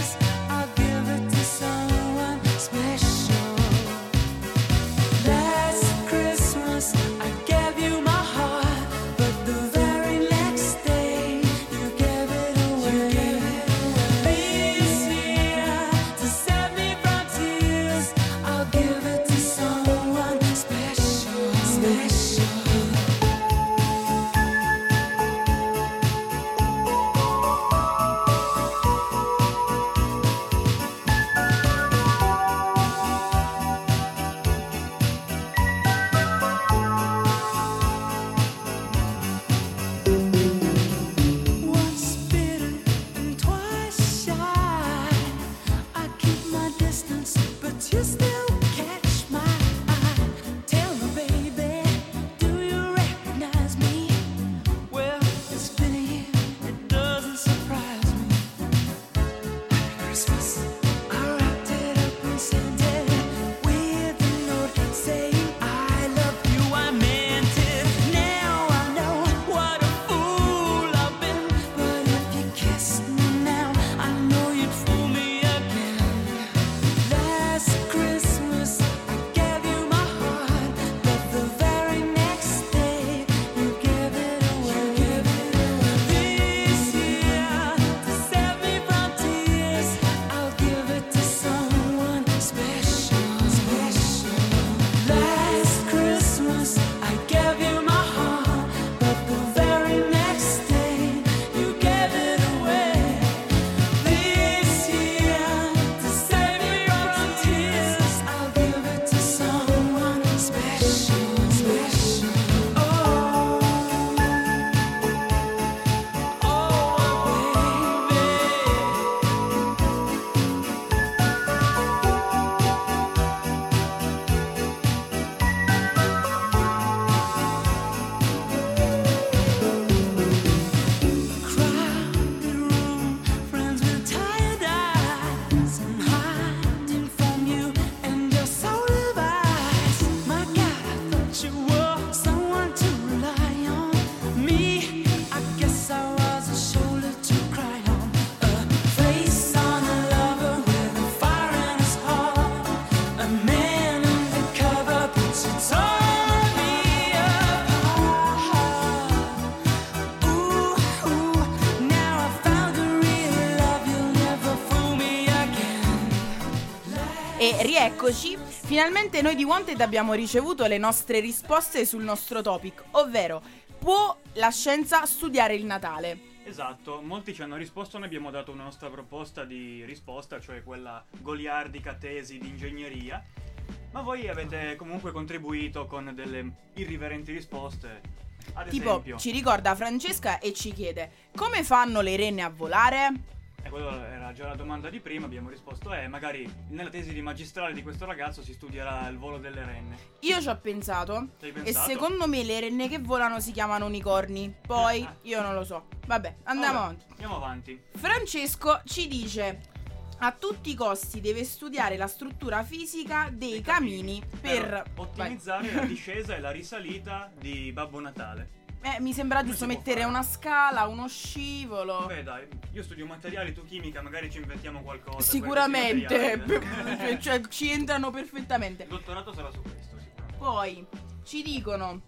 E rieccoci, finalmente noi di Wanted abbiamo ricevuto le nostre risposte sul nostro topic, ovvero può la scienza studiare il Natale? Esatto, molti ci hanno risposto, noi abbiamo dato una nostra proposta di risposta, cioè quella goliardica tesi di ingegneria, ma voi avete comunque contribuito con delle irriverenti risposte. Ad Tipo, esempio, ci ricorda Francesca e ci chiede: come fanno le renne a volare? E quella era già la domanda di prima, abbiamo risposto eh, magari nella tesi di magistrale di questo ragazzo si studierà il volo delle renne. Io ci ho pensato, Ci hai e pensato? secondo me le renne che volano si chiamano unicorni. Poi io non lo so. Vabbè, andiamo Vabbè, avanti. Andiamo avanti. Francesco ci dice: a tutti i costi deve studiare la struttura fisica dei camini per ottimizzare la discesa e la risalita di Babbo Natale. Eh, mi sembra Come giusto si può mettere fare? una scala, uno scivolo. Beh dai, io studio materiali, tu chimica, magari ci inventiamo qualcosa. Sicuramente, per questi materiali. cioè ci entrano perfettamente. Il dottorato sarà su questo, sicuramente. Poi ci dicono,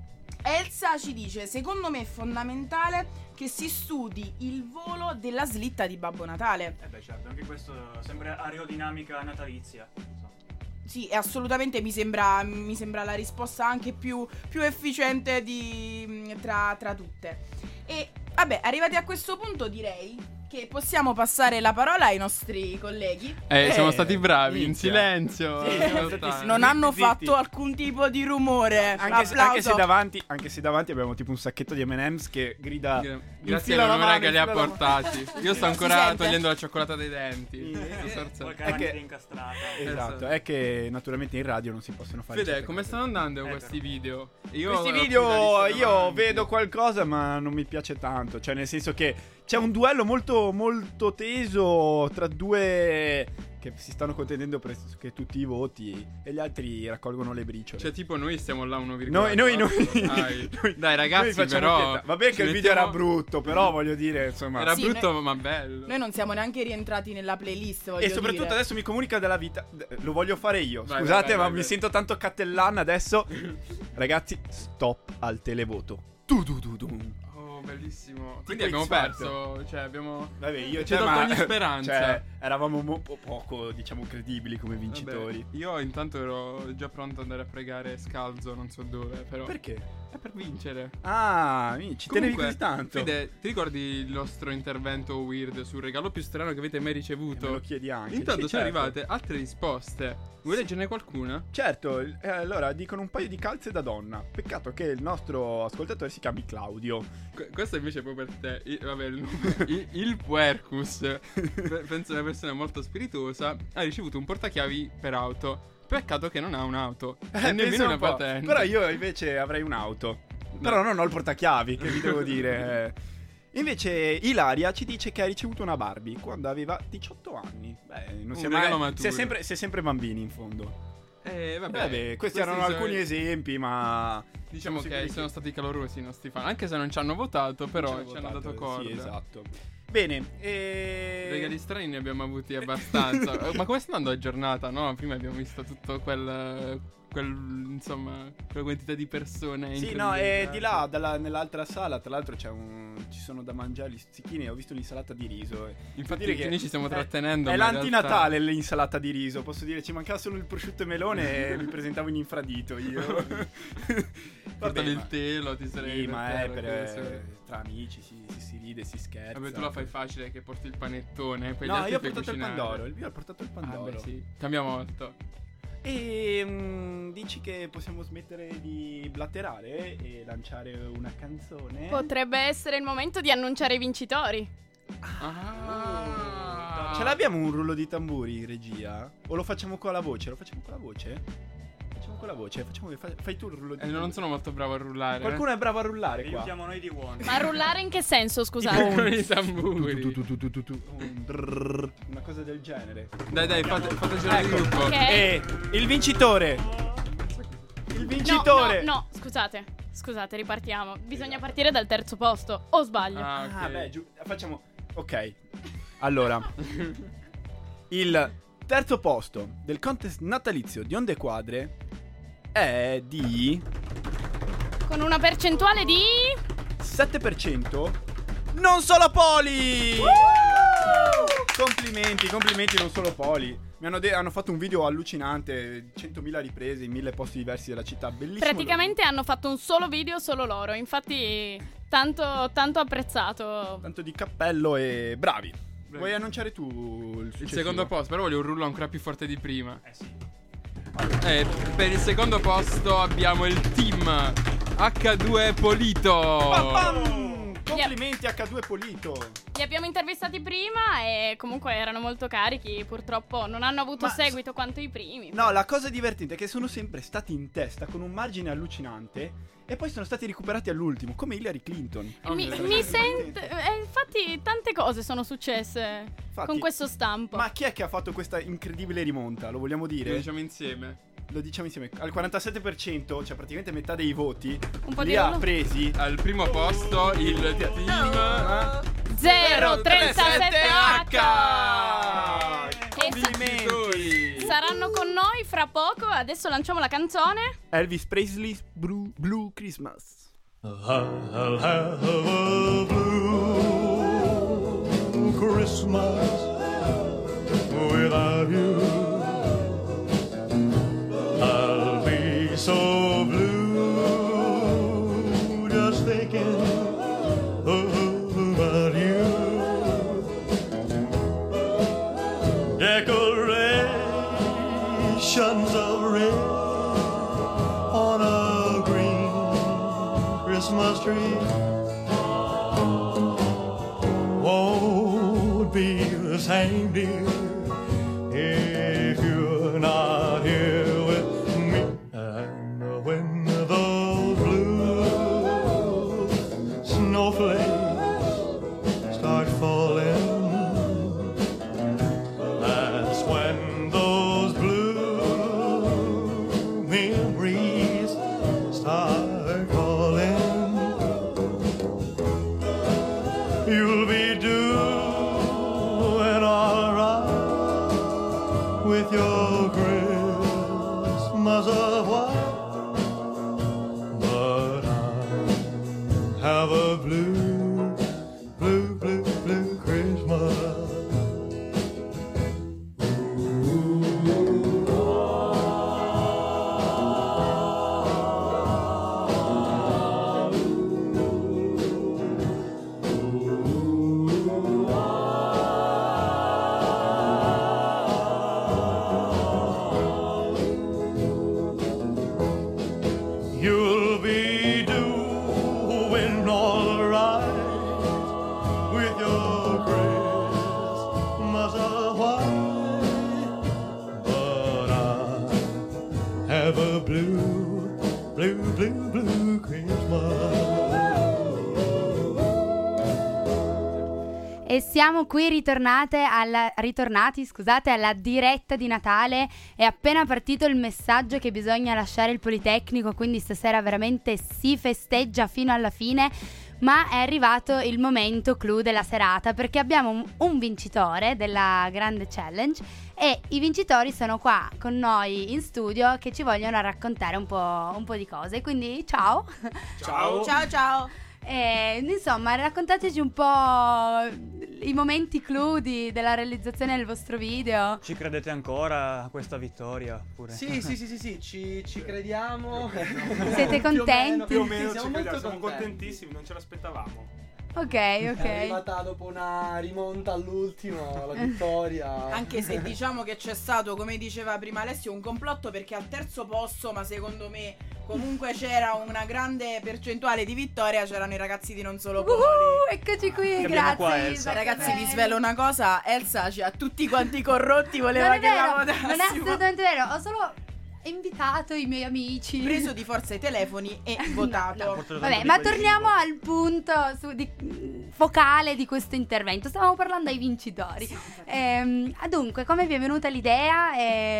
Elsa ci dice: secondo me è fondamentale che si studi il volo della slitta di Babbo Natale. Eh beh certo, anche questo sembra aerodinamica natalizia. Sì, e assolutamente mi sembra, mi sembra la risposta anche più, più efficiente di, tra, tra tutte. E vabbè, arrivati a questo punto direi che possiamo passare la parola ai nostri colleghi. Eh, siamo stati bravi, in minchia. silenzio. Sì, eh, siamo sta- stati- Non hanno zitti. fatto alcun tipo di rumore. Anche se, Applauso. anche, se davanti, anche se davanti abbiamo tipo un sacchetto di M and M's che grida Grazie infila la all'amore mano, che li ha infila la mano. portati. Io sto Si ancora sente? togliendo la cioccolata dai denti. Sto scherzando. Qualche arachide incastrata. Esatto, è che naturalmente in radio non si possono fare Fede, certe come cose. stanno andando Eh, questi video? Io Questi ho video qui la lista io davanti. vedo qualcosa ma non mi piace tanto. Cioè nel senso che c'è un duello molto molto teso tra due che si stanno contendendo pressoché tutti i voti e gli altri raccolgono le briciole. Cioè, tipo, noi stiamo là uno Noi, noi, noi, Dai, Dai, ragazzi, noi facciamo però. pietà. Vabbè che ci il video mettiamo- era brutto, però voglio dire, insomma. Era Sì, brutto, noi- ma bello. Noi non siamo neanche rientrati nella playlist, voglio E soprattutto dire. adesso mi comunica della vita. Lo voglio fare io. Vai, Scusate, vai, vai, ma vai, mi vai. sento tanto cattellan adesso. Ragazzi, stop al televoto. Tu tu tu tu. Oh, bellissimo. Tipo Quindi abbiamo X Factor. perso. Cioè, abbiamo. Vabbè, io ci cioè, ho dato ma- ogni speranza. Cioè, eravamo mo- po- poco, diciamo, credibili come vincitori. Vabbè, io intanto ero già pronto ad andare a pregare scalzo, non so dove, però. Perché? È per vincere. Ah, mi- ci tenevi Comunque, così tanto. Fede, ti ricordi il nostro intervento weird sul regalo più strano che avete mai ricevuto? Me lo chiedi anche. Intanto Sì, sono certo. arrivate altre risposte. Vuoi leggerne qualcuna? Certo, eh, allora dicono un paio di calze da donna. Peccato che il nostro ascoltatore si chiami Claudio. Que- questo invece è proprio per te. I- vabbè, il, il, il Puercus, pe- penso una persona molto spiritosa, ha ricevuto un portachiavi per auto. Peccato che non ha un'auto. Eh, e pensa nemmeno un una po'. patente. Però io invece avrei un'auto. Però non ho il portachiavi, che vi devo dire. eh. Invece Ilaria ci dice che ha ricevuto una Barbie quando aveva diciotto anni. Beh, non Un si è regalo mai... maturo. Si è sempre, si è sempre bambini in fondo. Eh, vabbè, Vabbè, questi, questi erano sono- alcuni esempi, ma... Diciamo siamo che sicuri sono stati calorosi i nostri fan. Anche se non ci hanno votato, però ci hanno ci hanno votato, dato corda. sì, esatto. Bene, e... Regali strani ne abbiamo avuti abbastanza. Eh, Ma come sta andando la giornata, no? Prima abbiamo visto tutto quel... quel insomma, quella quantità di persone. Sì, no, incredibile. e di là, dalla- nell'altra sala, tra l'altro c'è un... ci sono da mangiare gli stuzzichini, ho visto l'insalata di riso. e- Infatti devo dire noi ci stiamo è- trattenendo, È ma in l'antinatale l'insalata di riso, posso dire, ci mancava solo il prosciutto e melone e mi presentavo in infradito io. Portavi il ma- telo, ti sarei Sì, ma è per per... terra, eh, così. tra amici si, si, si ride, si scherza. Vabbè, tu la fai facile che porti il panettone. Poi gli No, altri io ho fai portato il cucinare. pandoro, io ho portato il Ah, pandoro. beh, sì. Cambia molto. E mm, dici che possiamo smettere di blatterare e lanciare una canzone? Potrebbe essere il momento di annunciare i vincitori. Ah. Ce l'abbiamo un rullo di tamburi in regia? O lo facciamo con la voce? Lo facciamo con la voce? Facciamo con la voce, facciamo che fa- fai tu il rullo di Eh, non sono molto bravo a rullare. Qualcuno è bravo a rullare Li qua? usiamo noi di One. Ma rullare in che senso, scusate? Con i tamburi. Tu, tu, tu, tu, tu, tu, un drrrr, una cosa del genere. Dai, dai, fate, fate girare il Ecco. gruppo. Ok. E il vincitore. Il vincitore. No, no, no, scusate. Scusate, ripartiamo. Bisogna partire dal terzo posto. O sbaglio? Ah, beh, giu- facciamo. Ok. Allora, il terzo posto del contest natalizio di Onde Quadre è di Con una percentuale di... sette per cento. Non solo Poli! complimenti, complimenti non solo Poli. Mi hanno, de- hanno fatto un video allucinante, centomila riprese in mille posti diversi della città, bellissimo. Praticamente hanno fatto un solo video solo loro, infatti tanto, tanto apprezzato. Tanto di cappello e bravi. Vuoi annunciare tu il Il successivo? secondo posto, però voglio un rullo ancora più forte di prima. Eh sì. Eh, per il secondo posto abbiamo il team acca due Polito. Complimenti acca due Polito. Li abbiamo intervistati prima e comunque erano molto carichi, purtroppo non hanno avuto Ma- seguito quanto i primi. No, la cosa divertente è che sono sempre stati in testa con un margine allucinante e poi sono stati recuperati all'ultimo, come Hillary Clinton. Mi, mi sento. eh, infatti, tante cose sono successe Infatti, con questo stampo. Ma chi è che ha fatto questa incredibile rimonta? Lo vogliamo dire? Lo diciamo insieme. Lo diciamo insieme. Al quarantasette per cento, cioè praticamente metà dei voti, Un po' li di ha rullo. presi. Al primo posto il team zero trentasette acca. Complimenti. Saranno con noi fra poco. Adesso lanciamo la canzone. Elvis Presley Blue, Blue Christmas. I'll have a blue Christmas without you. I'll be so blue just thinking about you. Decorations of red on a green Christmas tree won't be the same, dear, if you're not here with me. And when those blue snowflakes start falling, that's when those blue memories start calling. You'll be doing all right with your Christmas of white, but I have a blue, blue, blue, blue Christmas. You'll be doing all right with your Christmas of white, but I have a blue, blue, blue, blue Christmas. E siamo qui ritornate alla, ritornati scusate, alla diretta di Natale. È appena partito il messaggio che bisogna lasciare il Politecnico, quindi stasera veramente si festeggia fino alla fine. Ma è arrivato il momento clou della serata, perché abbiamo un, un vincitore della grande challenge e i vincitori sono qua con noi in studio che ci vogliono raccontare un po', un po' di cose. Quindi ciao. Ciao. Ciao ciao. E, insomma, raccontateci un po' i momenti clou di- della realizzazione del vostro video. Ci credete ancora a questa vittoria? Oppure? Sì, sì, sì, sì, sì, ci, ci crediamo. Siete contenti? Più o meno, Sì, siamo ci molto crediamo, siamo contenti. contentissimi, non ce l'aspettavamo. Ok, È ok. arrivata dopo una rimonta all'ultimo, la vittoria. Anche se diciamo che c'è stato, come diceva prima Alessio, un complotto, perché al terzo posto, ma secondo me comunque c'era una grande percentuale di vittoria, c'erano i ragazzi di Non Solo Poli. Uh, eccoci qui, Che abbiamo qua, grazie. Elsa. Elsa. Ragazzi, vi svelo una cosa, Elsa ci ha tutti quanti corrotti, voleva Non è che la vero, votassimo. non è assolutamente vero. Ho solo invitato i miei amici. Preso di forza i telefoni e votato. Vabbè, ma torniamo al punto su- di- focale di questo intervento. Stavamo parlando ai vincitori. Ehm, dunque, come vi è venuta l'idea e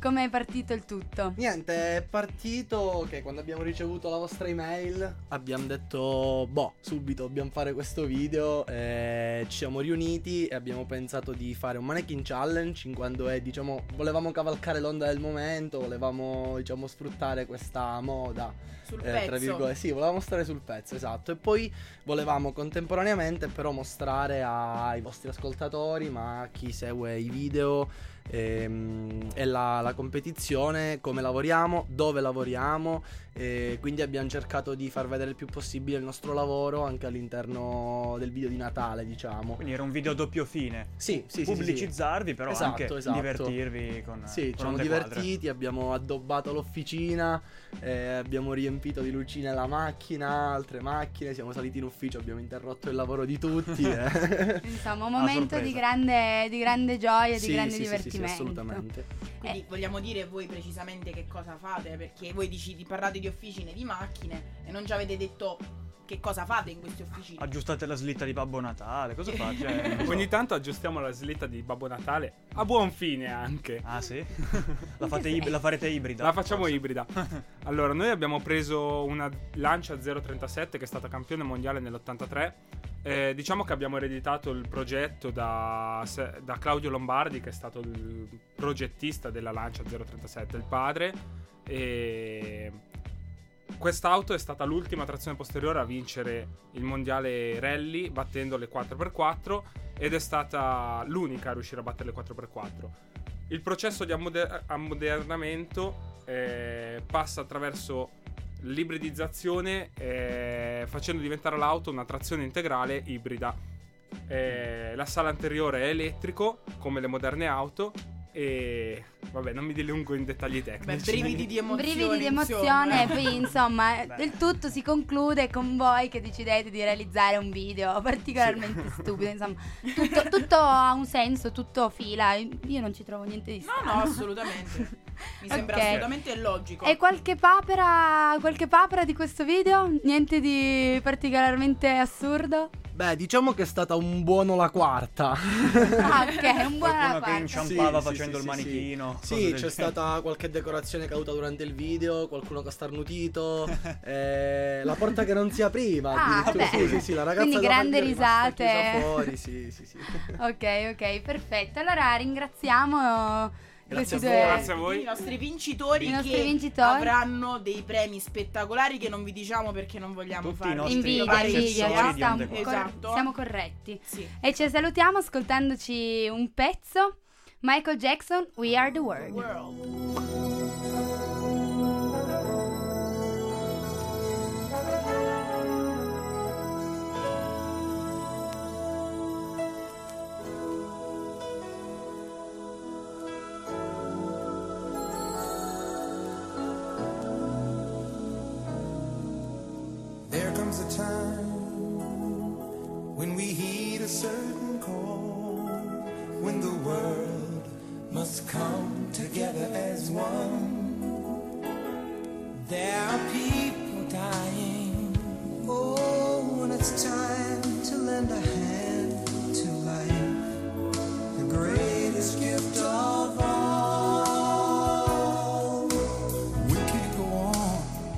come è partito il tutto? Niente, è partito che quando abbiamo ricevuto la vostra email abbiamo detto, boh, subito dobbiamo fare questo video, eh, ci siamo riuniti e abbiamo pensato di fare un mannequin challenge, in quanto è, diciamo, volevamo cavalcare l'onda del momento, volevamo, diciamo, sfruttare questa moda. Sul eh, pezzo. Tra virgolette, sì, volevamo stare sul pezzo, esatto. E poi volevamo contemporaneamente però mostrare ai vostri ascoltatori, ma a chi segue i video ehm, e la, la competizione, come lavoriamo, dove lavoriamo, e quindi abbiamo cercato di far vedere il più possibile il nostro lavoro anche all'interno del video di Natale, diciamo. Quindi era un video a doppio fine. Sì, sì, sì, pubblicizzarvi, sì. però Esatto, anche esatto. divertirvi con Sì, con ci siamo onde divertiti, quadre. abbiamo addobbato l'officina, eh, abbiamo riempito di lucine la macchina, altre macchine, siamo saliti in ufficio, abbiamo interrotto il lavoro di tutti. eh. Insomma, un momento di grande, di grande gioia, Sì, di grande sì, sì, sì, sì, divertimento. assolutamente. Quindi vogliamo dire voi precisamente che cosa fate, perché voi dici, parlate di officine, di macchine e non ci avete detto che cosa fate in queste officine. Aggiustate la slitta di Babbo Natale, cosa fate? Cioè, non so. Ogni tanto aggiustiamo la slitta di Babbo Natale a buon fine anche. Ah sì? La, fate ib- la farete ibrida? La facciamo forse. ibrida. Allora, noi abbiamo preso una Lancia zero trentasette che è stata campione mondiale nell'ottantatré. Eh, diciamo che abbiamo ereditato il progetto da, da Claudio Lombardi, che è stato il progettista della Lancia zero trentasette, il padre. E quest'auto è stata l'ultima trazione posteriore a vincere il mondiale rally battendo le quattro per quattro ed è stata l'unica a riuscire a battere le quattro per quattro. Il processo di ammoder- ammodernamento eh, passa attraverso l'ibridizzazione, eh, facendo diventare l'auto una trazione integrale ibrida. Eh, la sala anteriore è elettrico come le moderne auto e vabbè, non mi dilungo in dettagli tecnici. Beh, brividi di emozione. Brividi di insomma. emozione, e poi insomma Beh. il tutto si conclude con voi che decidete di realizzare un video particolarmente stupido, insomma tutto, tutto ha un senso, tutto fila, io non ci trovo niente di No, strano. no, assolutamente. Mi sembra Ok. assolutamente logico. E qualche papera, qualche papera di questo video? Niente di particolarmente assurdo? Beh, diciamo che è stata un buono la quarta. Ah, ok, un buon Qualcuno che parte. inciampava Sì, sì, facendo sì, il sì, sì. manichino. cose Sì, del c'è genere. stata qualche decorazione caduta durante il video, qualcuno che ha starnutito, eh, la porta che non si apriva. Ah, addirittura. beh. Sì, sì, sì, la ragazza Quindi della grandi famiglia è rimasta risate. chiusa fuori, sì, sì, sì. Ok, ok, perfetto. Allora ringraziamo Grazie questi a voi. due- Grazie a voi. I nostri vincitori I nostri che vincitori. avranno dei premi spettacolari che non vi diciamo perché non vogliamo Tutti i fare nostri Invidia, vari invidia, accessori ci di sta- onde cor- quadre. Esatto. siamo corretti. Sì. E ci salutiamo ascoltandoci un pezzo. Michael Jackson, We Are The World. There comes a time when we heed a certain call, when the world must come together as one. There are people dying. Oh, when it's time to lend a hand to life, the greatest gift of all. We can't go on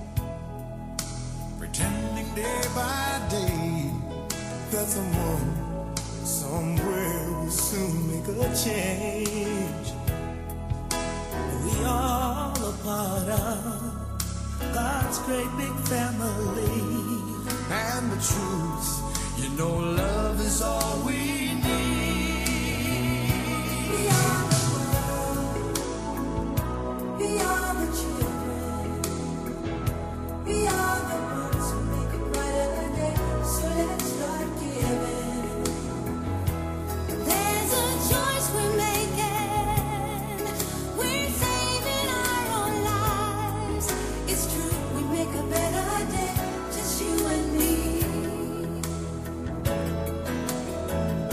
pretending day by day that someone somewhere will soon make a change. We all a part of God's great big family, and the truth, you know, love is all we need. We are the world, we are the children, we are the ones who make a brighter day, so let's start giving. There's a choice we're making. We're saving our own lives. It's true, we make a better day, just you and me.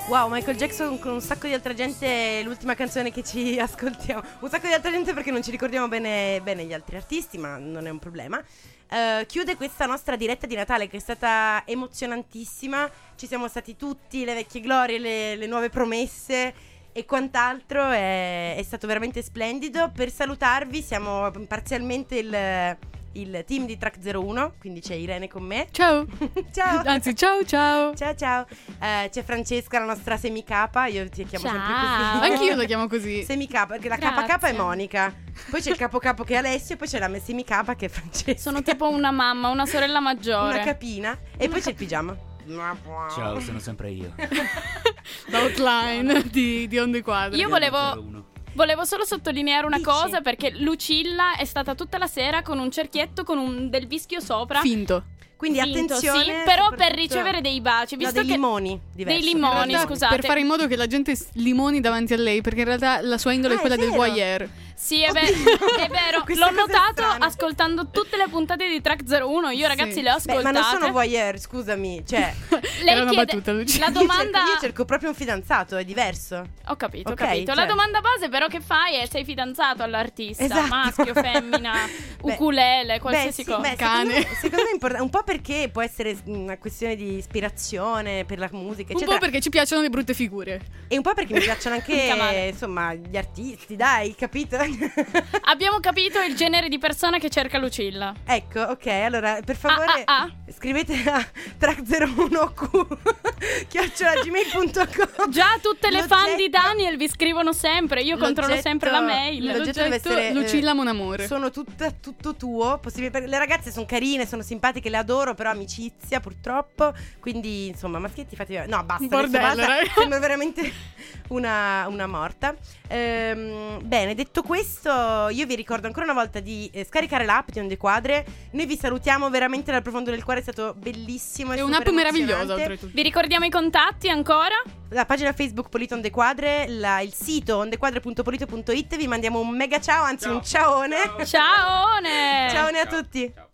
Wow, Michael Jackson con un sacco di altra gente, l'ultima canzone che ci ascoltiamo. Un sacco di altra gente perché non ci ricordiamo bene, bene gli altri artisti, ma non è un problema. Uh, chiude questa nostra diretta di Natale che è stata emozionantissima. Ci siamo stati tutti, le vecchie glorie, le, le nuove promesse e quant'altro. È, è stato veramente splendido. Per salutarvi siamo parzialmente il... il team di Track zero uno, quindi c'è Irene con me. Ciao. Ciao. Anzi, ciao ciao. Ciao ciao. Eh, c'è Francesca, la nostra semicapa. Io ti chiamo Ciao. sempre così. Anch'io la chiamo così. Semicapa, perché la Grazie. K K è Monica. Poi c'è il capo capo che è Alessio e poi c'è la me- semicapa che è Francesca. Sono tipo una mamma, una sorella maggiore. Una capina. E poi c'è il pigiama. Ciao, sono sempre io. L'outline di, di Onde Quadre. Io volevo Volevo solo sottolineare una Dici. cosa, perché Lucilla è stata tutta la sera con un cerchietto con un del vischio sopra. Finto. Quindi Finto, attenzione, sì, però per soprattutto- ricevere dei baci, No, visto dei che limoni diversi. dei In limoni, realtà, scusate. per fare in modo che la gente s- limoni davanti a lei, perché in realtà la sua indole Ah, è quella è del vero. voyeur. Sì, è, ver- è vero, Questa l'ho cosa è notato strana. ascoltando tutte le puntate di Track zero uno. Io, ragazzi, Sì. le ho Beh, ascoltate. ma non sono voyeur, scusami. Cioè, Lei Era una chiede battuta, Lucia. la io, domanda. cerco, io cerco proprio un fidanzato, è diverso. Ho capito, ho Ok, capito. cioè- La domanda base, però, che fai è: sei fidanzato all'artista? Esatto. Maschio, femmina, Beh, ukulele, qualsiasi beh, sì, cosa. beh, Cane. Secondo me, secondo me è importante. Un po' perché può essere una questione di ispirazione per la musica, Un eccetera. po' perché ci piacciono le brutte figure. E un po' perché mi piacciono Mica male. anche, insomma, gli artisti, dai, capito? Abbiamo capito il genere di persona che cerca Lucilla. Ecco, ok, allora, per favore, Ah, ah, ah. scrivete a track zero uno q chiocciola gmail punto com. Già tutte le fan di L'oggetto- Daniel vi scrivono sempre. Io controllo l'oggetto- sempre la mail. L'oggetto deve L'oggetto essere eh, Lucilla Mon Amore. Sono tutta, tutto tuo, possibile, perché le ragazze sono carine, sono simpatiche, le adoro, però amicizia purtroppo. Quindi, insomma, maschietti fate. No, basta, Un adesso bordello, basta. raga. Sembra veramente una, una morta. Ehm, bene, detto questo, io vi ricordo ancora una volta di eh, scaricare l'app di Onde Quadre. Noi vi salutiamo veramente dal profondo del cuore, è stato bellissimo. È super un'app meravigliosa, emozionante. oltretutto. Vi ricordiamo i contatti ancora? La pagina Facebook Polito Onde Quadre, la- il sito ondequadre punto polito punto it. Vi mandiamo un mega ciao, anzi un ciaone. Ciaone! Ciaone a tutti.